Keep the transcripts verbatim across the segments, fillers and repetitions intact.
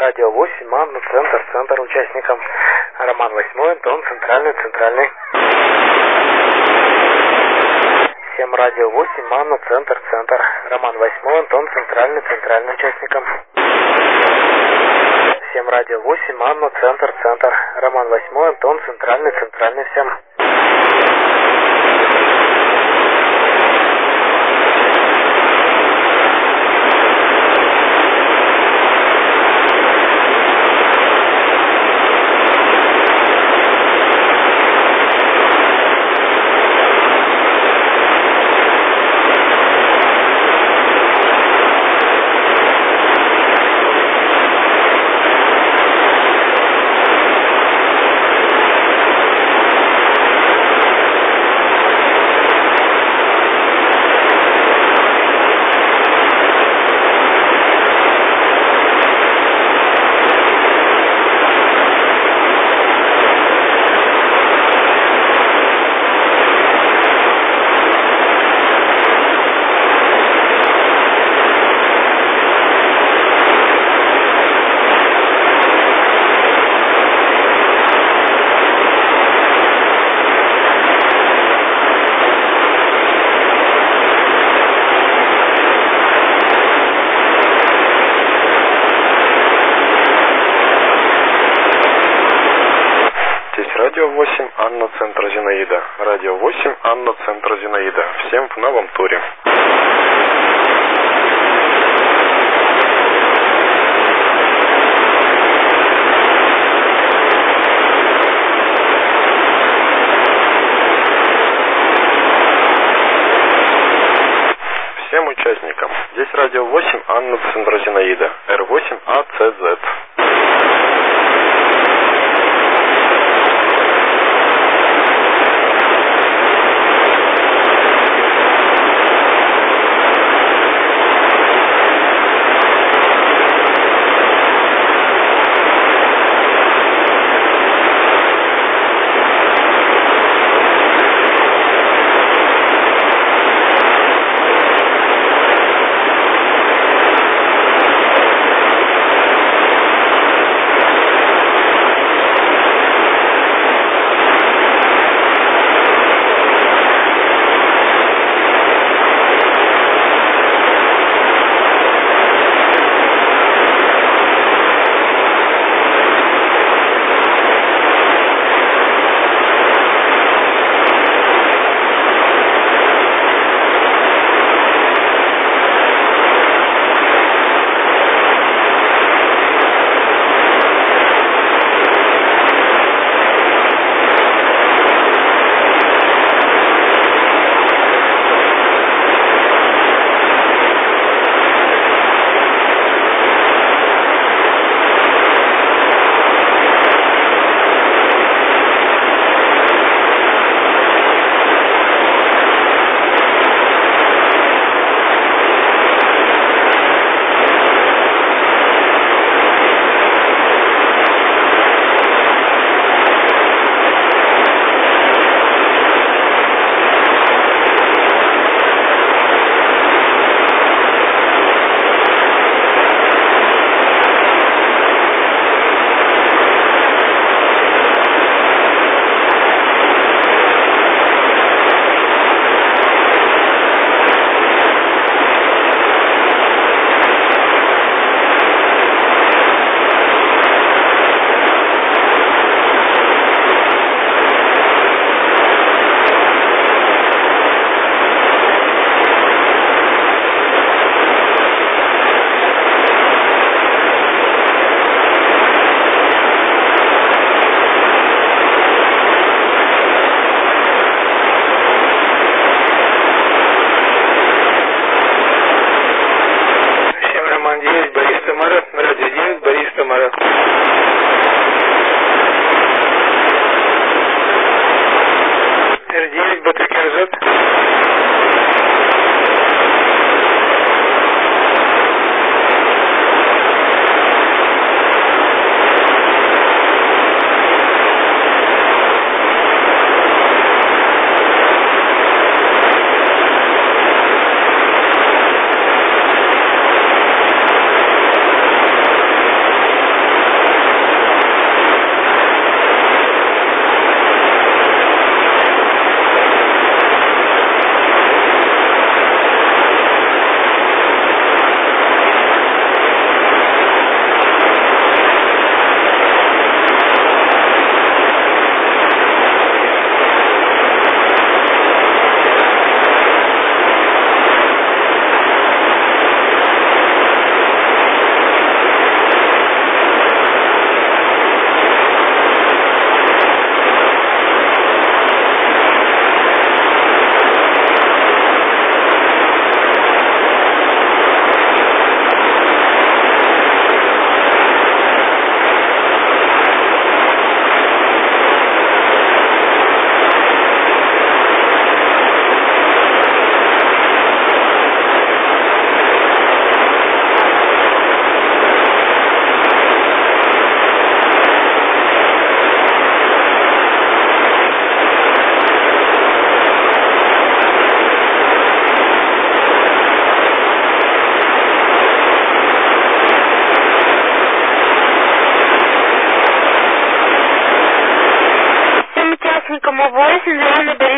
Радио восемь, Анна, центр, центр участникам. Роман восьмой, Антон, центральный, центральный. Всем Радио восемь, Анна, центр, центр. Роман восьмой, Антон, центральный, центральный участникам. Всем Радио восемь, Анна, центр, центр. Роман восьмой, Антон, центральный, центральный всем. Радио восемь, Анна, центр Зинаида. Радио восемь, Анна, центр Зинаида. Всем в новом туре. Всем участникам. Здесь Радио восемь, Анна, центр Зинаида. Эр восемь А Цэ Зэт.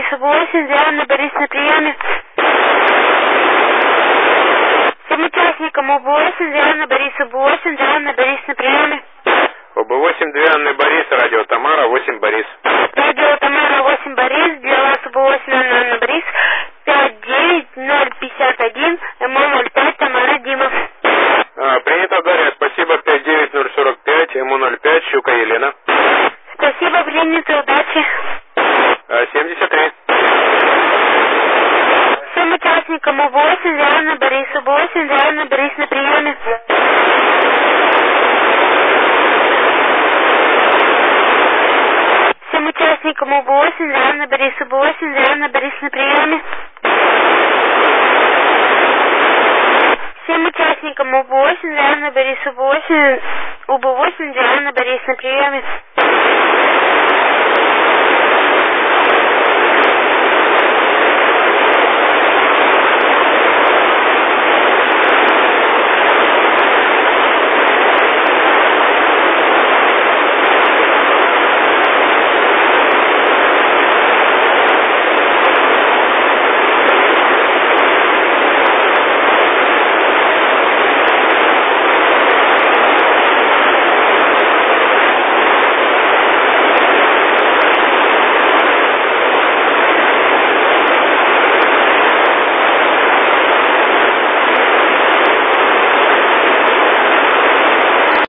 Борис восемь, Диана Борис на приеме. Всем участникам ОБ восемь, Диана Борис ОБ восемь, Диана Борис на приеме. ОБ восемь, Диана Борис, радио Тамара, восемь Борис. Радио Тамара восемь Борис, для вас ОБ восемь, Анна Борис, пять девять ноль пятьдесят один, МО ноль пять, Тамара Дима. А, принято, Дарья, спасибо, пять девять ноль сорок пять, МО ноль пять, Щука Елена. Спасибо, принято, удачи. А, семьдесят три. Всем участникам ОБ восемь, Диана Борис, ОБ восемь, Диана Борис на приеме. Всем участникам ОБ восемь, Диана Борис, ОБ восемь, Диана Борис на приеме. Всем участникам ОБ восемь, Диана Борис, ОБ восемь, ОБ восемь, Диана Борис на приеме.